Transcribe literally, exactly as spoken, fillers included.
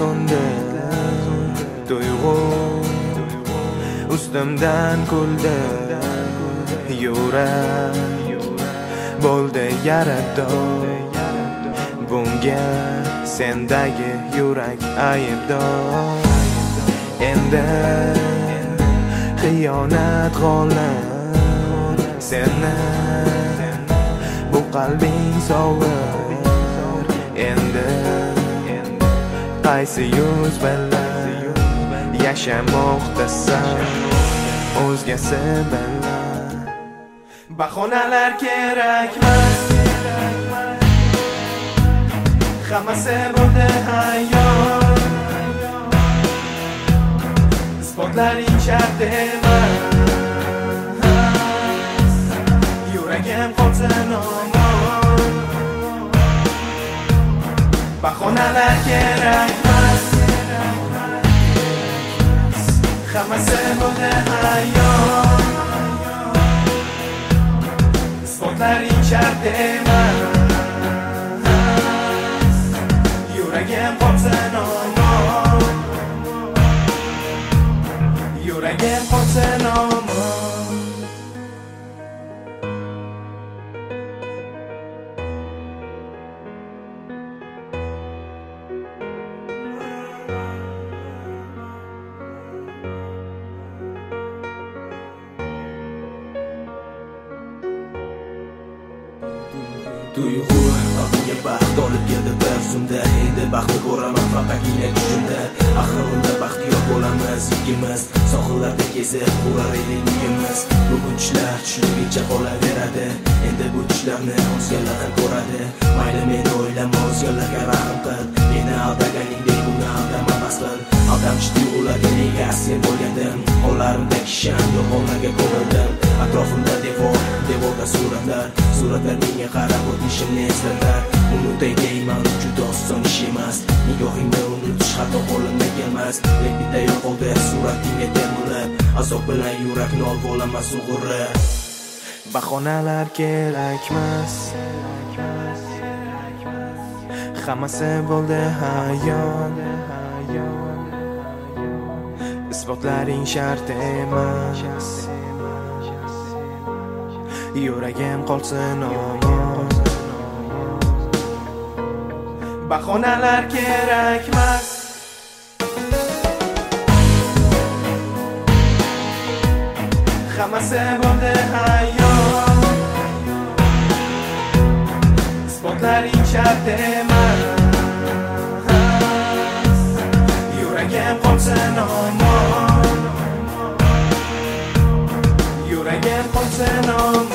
so'ndi, tuyg'u ustimdan kuldi. Yurak bo'ldi yarador, bunga sendagi yurak aybdor. Endi xiyonat g'olib, seni bu qalbing sovur. Endi qaysi yuz bilan yashamoqdasan o'zgasi bilan. Bahonalar kerakmas, hammasi bo'ldi hayot. Isbotlaring shart emas, yuragim qolsin omon. Bahonalar kerakmas, hammasi bo'ldi hayot. Isbotlaring shart emas, yuragim qolsin omon. Yuragim qolsin omon. Tuyg'u aqlga baxt olib keldi bir zumda. Endi baxtni ko'raman faqatgina tushimda. Axir unda baxtiyor bo'lamiz ikkimiz, sohillarda kezib qurar edik uyimiz. Bugun tushlar tushligicha qolaveradi, endi bu tushlarni o'zgalar ham ko'radi. Mayli meni o'ylama, o'zgalarga rahm qil, meni aldaganingdek buni aldama bas qil. Aldamchi tuyg'ularga nega asir bo'lgandim, qo'llarimda kishan yo'qolmaga ko'mildim. Atrofimda devor, devorda suratlar, suratlar menga qarab o'tmishimni eslatar. Unutay deyman, juda oson ish emas, nigohingni unutish hatto qo'limdan kelmas. Lek bitta yo'qoldi suratingga termilib, azob bilan yurakni olib olaman sug'urib. Bahonalar kerakmas, hammasi bo'ldi hayot. Isbotlaring shart emas, yuragim qolsin omon. Bahonalar kerakmas, hammasi bo'ldi hayot. Isbotlaring shart emas, yuragim qolsin omon. Yuragim qolsin omon.